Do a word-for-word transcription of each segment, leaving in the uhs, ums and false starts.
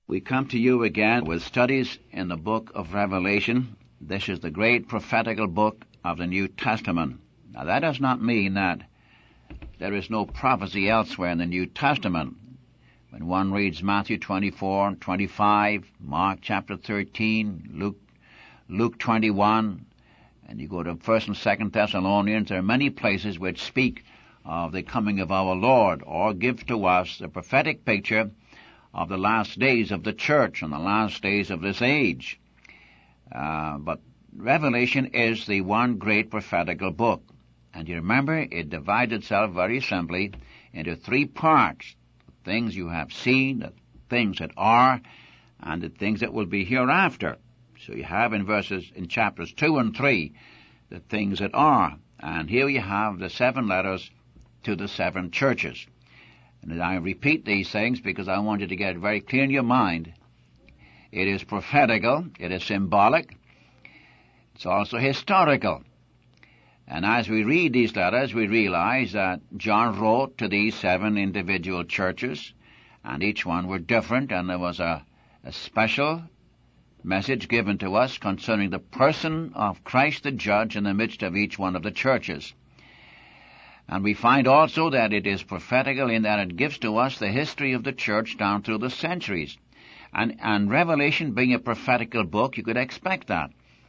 We come to you again with studies in the book of Revelation. This is the great prophetical book of the New Testament. Now, that does not mean that there is no prophecy elsewhere in the New Testament. When one reads Matthew twenty-four, twenty-five, Mark chapter thirteen, Luke, Luke twenty-one, and you go to First and Second Thessalonians, there are many places which speak of the coming of our Lord, or give to us the prophetic picture of the last days of the church and the last days of this age. Uh, but Revelation is the one great prophetical book. And you remember, it divides itself very simply into three parts. The things you have seen, the things that are, and the things that will be hereafter. So you have in verses, in chapters two and three, the things that are. And here you have the seven letters to the seven churches. And I repeat these things because I want you to get it very clear in your mind. It is prophetical, it is symbolic, it's also historical. And as we read these letters, we realize that John wrote to these seven individual churches, and each one were different, and there was a, a special message given to us concerning the person of Christ the Judge in the midst of each one of the churches. And we find also that it is prophetical in that it gives to us the history of the church down through the centuries. And, and Revelation being a prophetical book, you could expect that.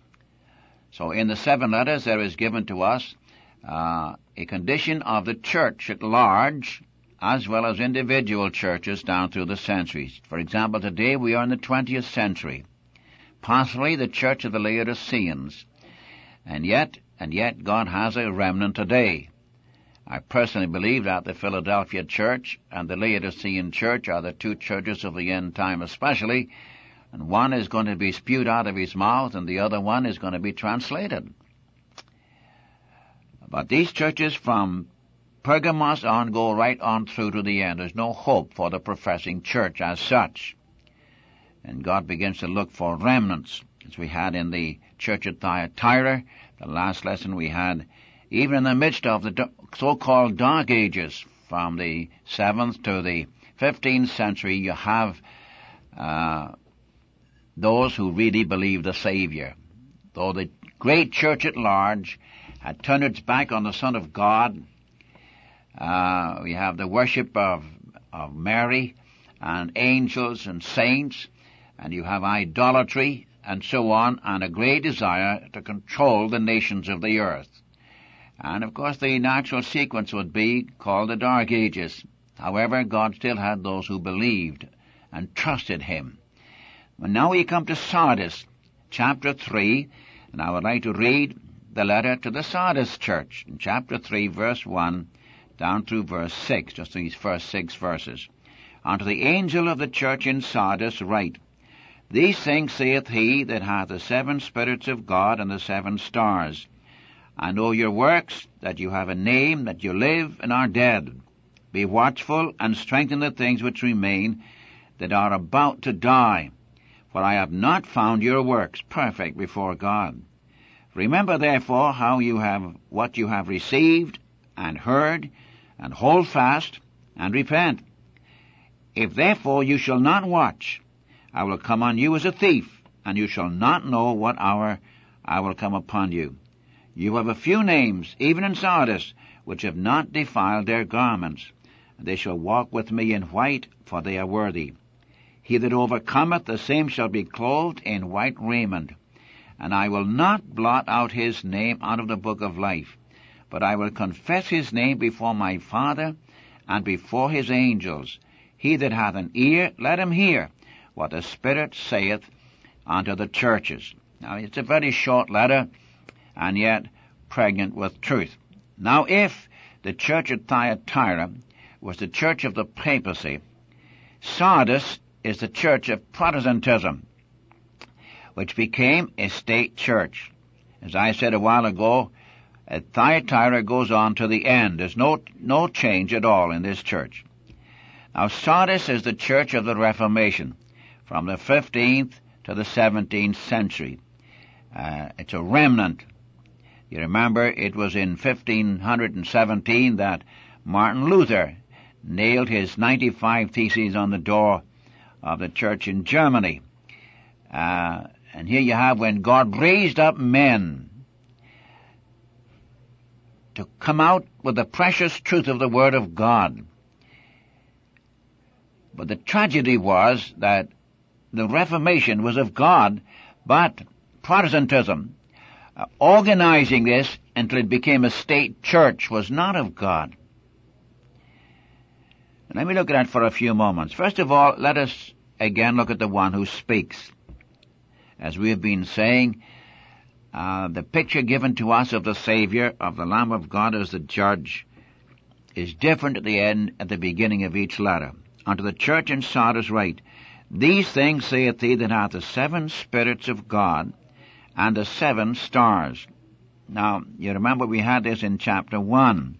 So in the seven letters there is given to us uh, a condition of the church at large, as well as individual churches down through the centuries. For example, today we are in the twentieth century, possibly the church of the Laodiceans. And yet, and yet God has a remnant today. I personally believe that the Philadelphia church and the Laodicean church are the two churches of the end time especially, and one is going to be spewed out of his mouth and the other one is going to be translated. But these churches from Pergamos on go right on through to the end. There's no hope for the professing church as such. And God begins to look for remnants, as we had in the church at Thyatira. The last lesson we had, even in the midst of the so-called Dark Ages, from the seventh to the fifteenth century, you have uh, those who really believe the Savior. Though the great church at large had turned its back on the Son of God, uh, we have the worship of, of Mary and angels and saints, and you have idolatry and so on, and a great desire to control the nations of the earth. And, of course, the natural sequence would be called the Dark Ages. However, God still had those who believed and trusted Him. But now we come to Sardis, chapter three, and I would like to read the letter to the Sardis church, in chapter three, verse one, down through verse six, just these first six verses. Unto the angel of the church in Sardis write, These things saith he that hath the seven spirits of God and the seven stars. I know your works, that you have a name, that you live and are dead. Be watchful and strengthen the things which remain, that are about to die. For I have not found your works perfect before God. Remember therefore how you have what you have received and heard, and hold fast and repent. If therefore you shall not watch, I will come on you as a thief, and you shall not know what hour I will come upon you. You have a few names, even in Sardis, which have not defiled their garments. They shall walk with me in white, for they are worthy. He that overcometh, the same shall be clothed in white raiment. And I will not blot out his name out of the book of life, but I will confess his name before my Father and before his angels. He that hath an ear, let him hear what the Spirit saith unto the churches. Now, it's a very short letter, and yet pregnant with truth. Now, if the church at Thyatira was the church of the papacy, Sardis is the church of Protestantism, which became a state church. As I said a while ago, at Thyatira goes on to the end. There's no, no change at all in this church. Now, Sardis is the church of the Reformation, from the fifteenth to the seventeenth century. Uh, it's a remnant. You remember, it was in fifteen seventeen that Martin Luther nailed his ninety-five theses on the door of the church in Germany. Uh, and here you have when God raised up men to come out with the precious truth of the Word of God. But the tragedy was that the Reformation was of God, but Protestantism, uh, organizing this until it became a state church, was not of God. And let me look at that for a few moments. First of all, let us again look at the one who speaks. As we have been saying, uh, the picture given to us of the Savior, of the Lamb of God as the judge, is different at the end, at the beginning of each letter. Unto the church in Sardis write, These things saith he that hath the seven spirits of God and the seven stars. Now, you remember we had this in chapter one.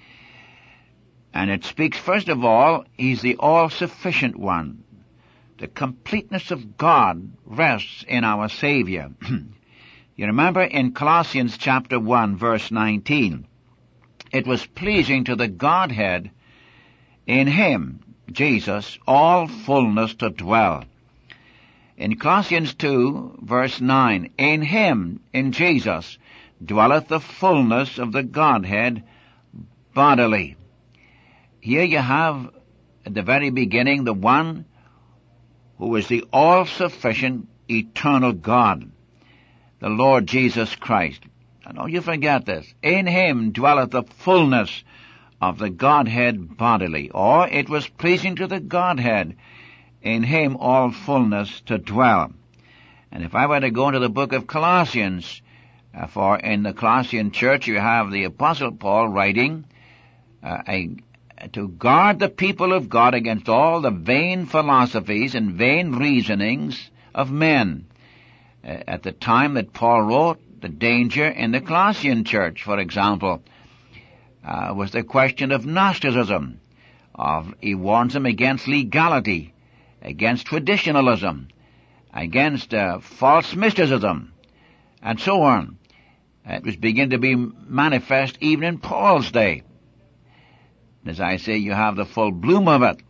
And it speaks, first of all, he's the all-sufficient one. The completeness of God rests in our Savior. You remember in Colossians chapter one, verse nineteen, it was pleasing to the Godhead in him, Jesus, all fullness to dwell. In Colossians two, verse nine, in him, in Jesus, dwelleth the fullness of the Godhead bodily. Here you have, at the very beginning, the one who is the all-sufficient, eternal God, the Lord Jesus Christ. And don't you forget this. In him dwelleth the fullness of the Godhead bodily, or it was pleasing to the Godhead in him all fullness to dwell. And if I were to go into the book of Colossians, uh, for in the Colossian church you have the Apostle Paul writing uh, a, to guard the people of God against all the vain philosophies and vain reasonings of men. Uh, at the time that Paul wrote, the danger in the Colossian church, for example, uh, was the question of Gnosticism. Of, he warns them against legality, against traditionalism, against uh, false mysticism, and so on. It was beginning to be manifest even in Paul's day. As I say, you have the full bloom of it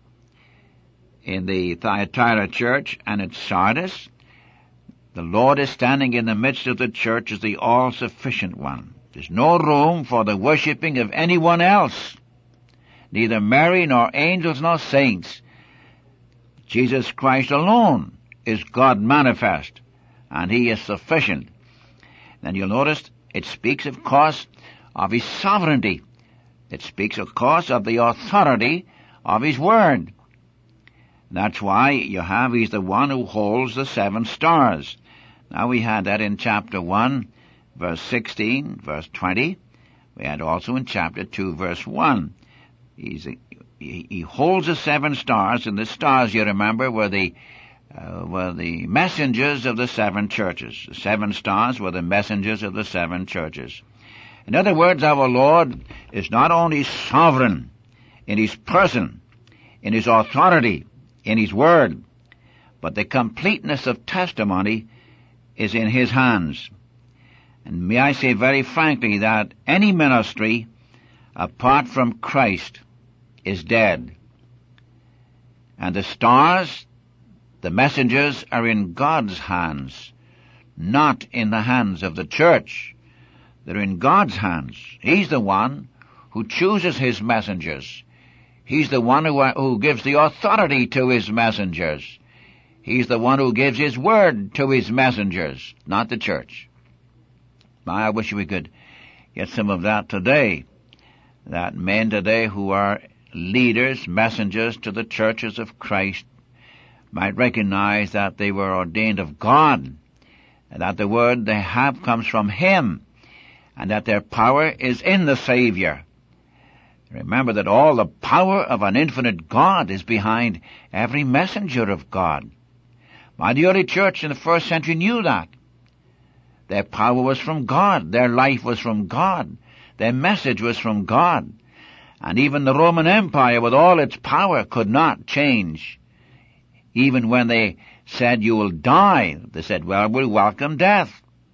in the Thyatira church and at Sardis. The Lord is standing in the midst of the church as the all-sufficient one. There's no room for the worshipping of anyone else, neither Mary nor angels nor saints. Jesus Christ alone is God manifest, and he is sufficient. Then you'll notice it speaks, of course, of his sovereignty. It speaks, of course, of the authority of his word. That's why you have, he's the one who holds the seven stars. Now we had that in chapter one, verse sixteen, verse twenty. We had also in chapter two, verse one. He's a, he, he holds the seven stars, and the stars, you remember, were the uh, were the messengers of the seven churches. The seven stars were the messengers of the seven churches. In other words, our Lord is not only sovereign in his person, in his authority, in his word, but the completeness of testimony is in his hands. And may I say very frankly that any ministry apart from Christ is dead. And the stars, the messengers, are in God's hands, not in the hands of the church. They're in God's hands. He's the one who chooses his messengers. He's the one who, who gives the authority to his messengers. He's the one who gives his word to his messengers, not the church. I wish we could get some of that today, that men today who are leaders, messengers to the churches of Christ might recognize that they were ordained of God, and that the word they have comes from him, and that their power is in the Savior. Remember that all the power of an infinite God is behind every messenger of God. My, the early church in the first century knew that. Their power was from God. Their life was from God. Their message was from God. And even the Roman Empire, with all its power, could not change. Even when they said, you will die, they said, well, we'll welcome death.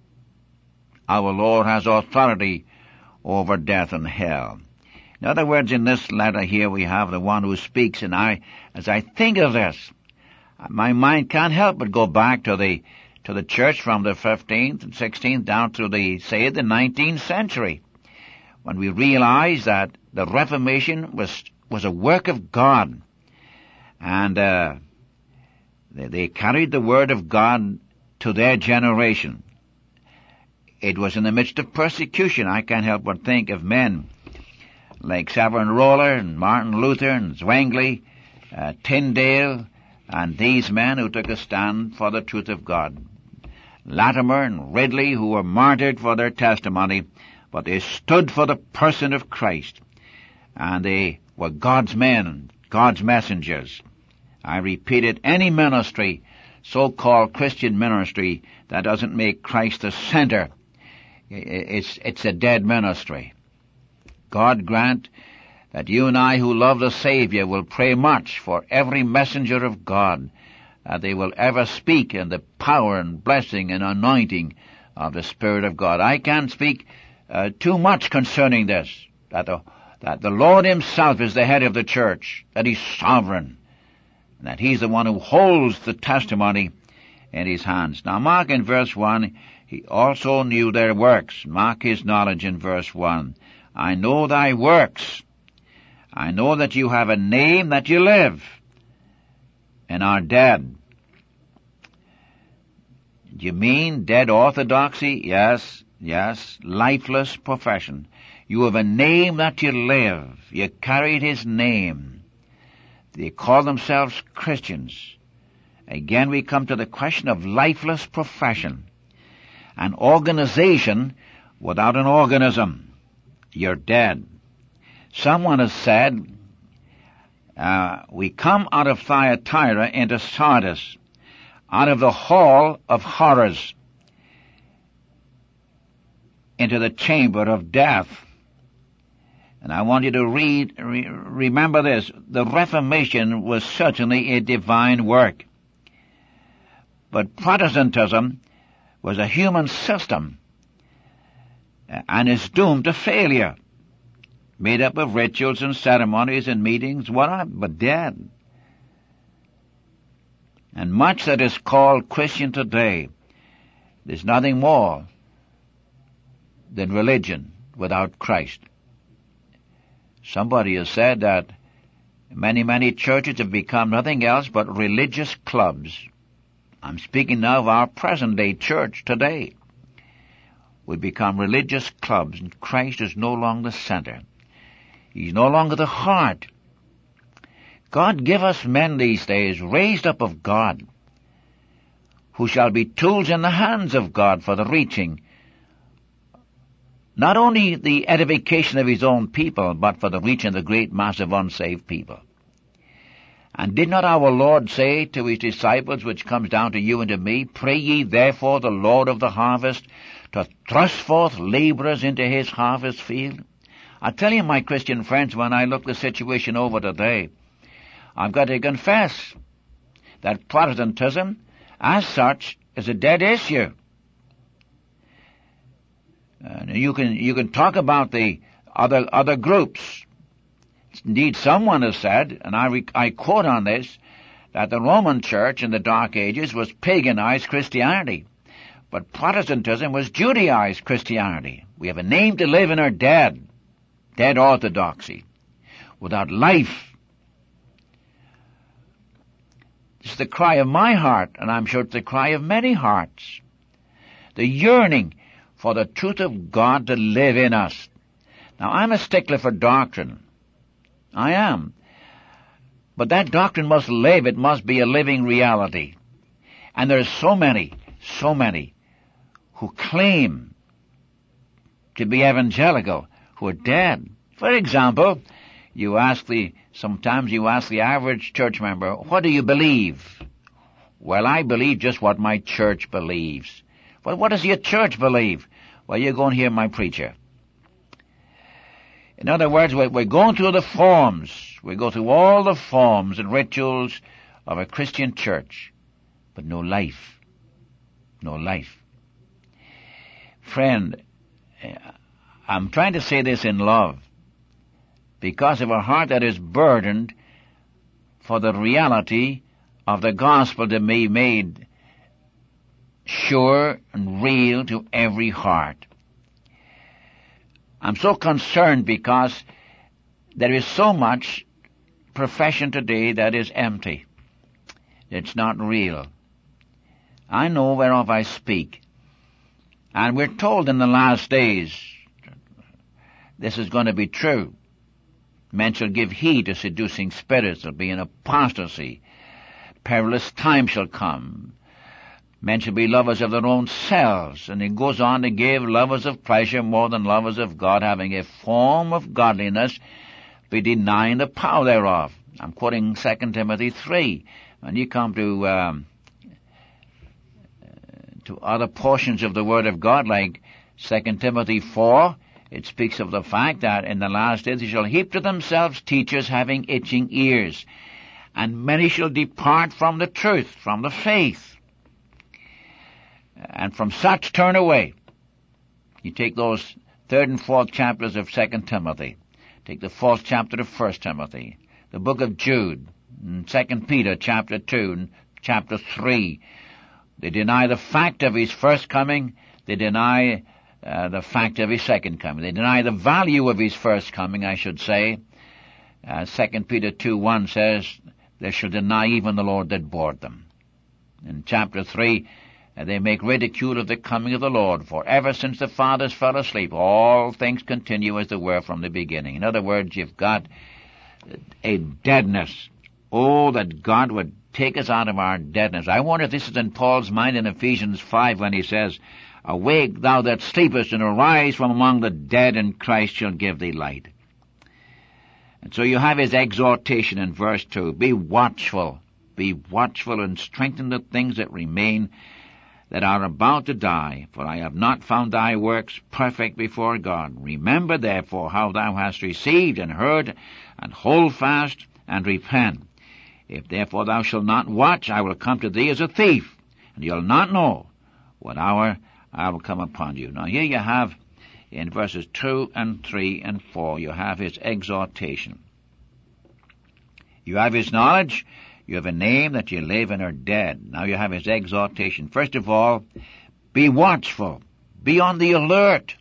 Our Lord has authority over death and hell. In other words, in this letter here we have the one who speaks, and I, as I think of this, My mind can't help but go back to the to the church from the fifteenth and sixteenth down to the, say, the nineteenth century, when we realized that the Reformation was was a work of God, and uh, they, they carried the Word of God to their generation. It was in the midst of persecution. I can't help but think of men like Savonarola and Martin Luther and Zwingli, uh, Tyndale, and these men who took a stand for the truth of God. Latimer and Ridley, who were martyred for their testimony, but they stood for the person of Christ. And they were God's men, God's messengers. I repeat it, any ministry, so-called Christian ministry, that doesn't make Christ the center, it's, it's a dead ministry. God grant that you and I who love the Savior will pray much for every messenger of God, that they will ever speak in the power and blessing and anointing of the Spirit of God. I can't speak uh, too much concerning this, that the, that the Lord Himself is the head of the church, that He's sovereign, and that He's the one who holds the testimony in His hands. Now mark in verse one, He also knew their works. Mark His knowledge in verse one. I know thy works. I know that you have a name, that you live and are dead. Do you mean dead orthodoxy? Yes, yes, lifeless profession. You have a name that you live. You carried His name. They call themselves Christians. Again we come to the question of lifeless profession. An organization without an organism. You're dead. Someone has said, uh, we come out of Thyatira into Sardis, out of the hall of horrors, into the chamber of death. And I want you to read, re- remember this, the Reformation was certainly a divine work. But Protestantism was a human system, and is doomed to failure, made up of rituals and ceremonies and meetings, what but dead. And much that is called Christian today, there's nothing more than religion without Christ. Somebody has said that many, many churches have become nothing else but religious clubs. I'm speaking now of our present-day church today. We become religious clubs, and Christ is no longer the center. He's no longer the heart. God give us men these days, raised up of God, who shall be tools in the hands of God for the reaching, not only the edification of His own people, but for the reaching of the great mass of unsaved people. And did not our Lord say to His disciples, which comes down to you and to me, pray ye therefore the Lord of the harvest to thrust forth laborers into His harvest field? I tell you, my Christian friends, when I look the situation over today, I've got to confess that Protestantism, as such, is a dead issue. Uh, you can you can talk about the other other groups. Indeed, someone has said, and I re- I quote on this, that the Roman Church in the Dark Ages was paganized Christianity, but Protestantism was Judaized Christianity. We have a name to live and are dead, dead orthodoxy, without life. It's the cry of my heart, and I'm sure it's the cry of many hearts. The yearning for the truth of God to live in us. Now, I'm a stickler for doctrine. I am. But that doctrine must live. It must be a living reality. And there's so many, so many who claim to be evangelical who are dead. For example, you ask the, sometimes you ask the average church member, what do you believe? Well, I believe just what my church believes. Well, what does your church believe? Well, you go and hear my preacher. In other words, we're going through the forms. We go through all the forms and rituals of a Christian church, but no life. No life. Friend, I'm trying to say this in love, because of a heart that is burdened for the reality of the gospel to be made sure and real to every heart. I'm so concerned because there is so much profession today that is empty. It's not real. I know whereof I speak. And we're told in the last days this is going to be true. Men shall give heed to seducing spirits. There'll be an apostasy. Perilous time shall come. Men shall be lovers of their own selves. And he goes on to give lovers of pleasure more than lovers of God, having a form of godliness, be denying the power thereof. I'm quoting Second Timothy three. When you come to um, to other portions of the Word of God, like Second Timothy four, it speaks of the fact that in the last days they shall heap to themselves teachers having itching ears, and many shall depart from the truth, from the faith, and from such turn away. You take those third and fourth chapters of Second Timothy, take the fourth chapter of First Timothy, the book of Jude, and Second Peter chapter two, and chapter three. They deny the fact of his first coming. They deny uh, the fact of his second coming. They deny the value of his first coming, I should say. Uh, Second Peter two one says, they shall deny even the Lord that bore them. In chapter three, uh, they make ridicule of the coming of the Lord. For ever since the fathers fell asleep, all things continue as they were from the beginning. In other words, you've got a deadness. Oh, that God would take us out of our deadness. I wonder if this is in Paul's mind in Ephesians five when he says, awake thou that sleepest, and arise from among the dead, and Christ shall give thee light. And so you have his exhortation in verse two. Be watchful. Be watchful and strengthen the things that remain that are about to die. For I have not found thy works perfect before God. Remember therefore how thou hast received and heard, and hold fast and repent. If therefore thou shalt not watch, I will come to thee as a thief, and you'll not know what hour I will come upon you. Now here you have, in verses two and three and four, you have his exhortation. You have his knowledge, you have a name that you live and are dead. Now you have his exhortation. First of all, be watchful, be on the alert.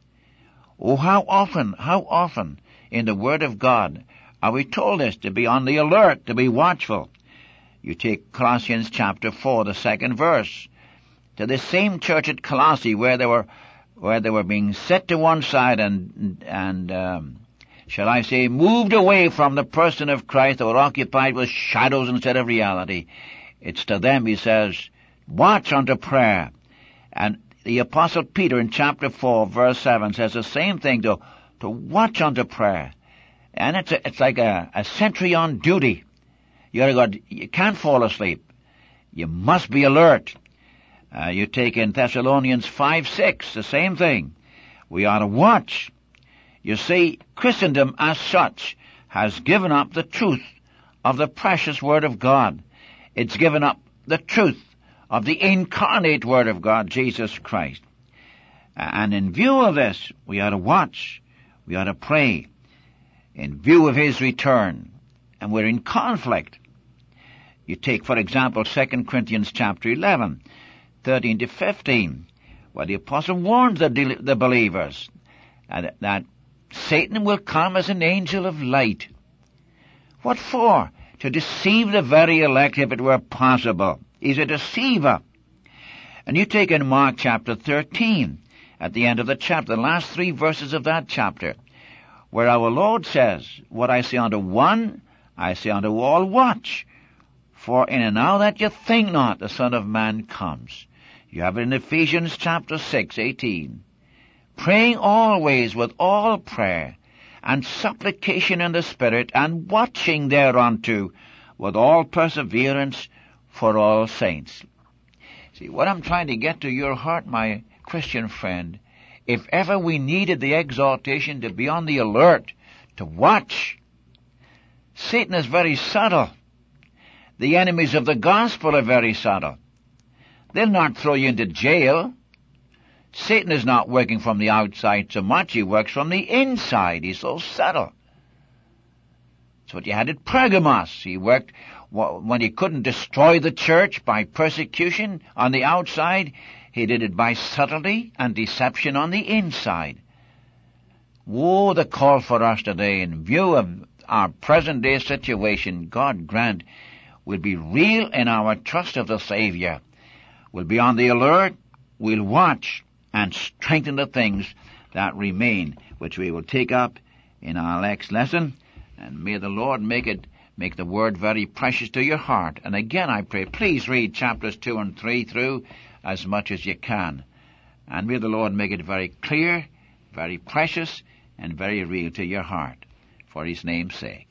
Oh, how often, how often in the Word of God are we told this, to be on the alert, to be watchful? You take Colossians chapter four, the second verse. To the same church at Colossae where they were, where they were being set to one side and, and, um, shall I say, moved away from the person of Christ, they were occupied with shadows instead of reality. It's to them he says, watch unto prayer. And the Apostle Peter in chapter four, verse seven says the same thing, to, to watch unto prayer. And it's a, it's like a, a sentry on duty. You gotta go, you can't fall asleep. You must be alert. Uh, you take in Thessalonians five six, the same thing. We ought to watch. You see, Christendom as such has given up the truth of the precious Word of God. It's given up the truth of the incarnate Word of God, Jesus Christ. And in view of this, we ought to watch. We ought to pray. In view of his return, and we're in conflict. You take, for example, Second Corinthians chapter eleven, thirteen to fifteen, where the apostle warns the, the believers uh, that Satan will come as an angel of light. What for? To deceive the very elect, if it were possible. He's a deceiver. And you take in Mark chapter thirteen, at the end of the chapter, the last three verses of that chapter, where our Lord says, what I say unto one, I say unto all, watch. For in an hour that you think not, the Son of Man comes. You have it in Ephesians chapter six, eighteen. Praying always with all prayer and supplication in the Spirit, and watching thereunto with all perseverance for all saints. See, what I'm trying to get to your heart, my Christian friend, if ever we needed the exhortation to be on the alert, to watch, Satan is very subtle. The enemies of the gospel are very subtle. They'll not throw you into jail. Satan is not working from the outside so much, he works from the inside. He's so subtle. That's what you had at Pergamos. He worked when he couldn't destroy the church by persecution on the outside, he did it by subtlety and deception on the inside. Woe the call for us today in view of our present day situation. God grant we'll be real in our trust of the Savior. We'll be on the alert. We'll watch and strengthen the things that remain, which we will take up in our next lesson. And may the Lord make it, make the word very precious to your heart. And again I pray, please read chapters two and three through as much as you can. And may the Lord make it very clear, very precious, and very real to your heart, for his name's sake.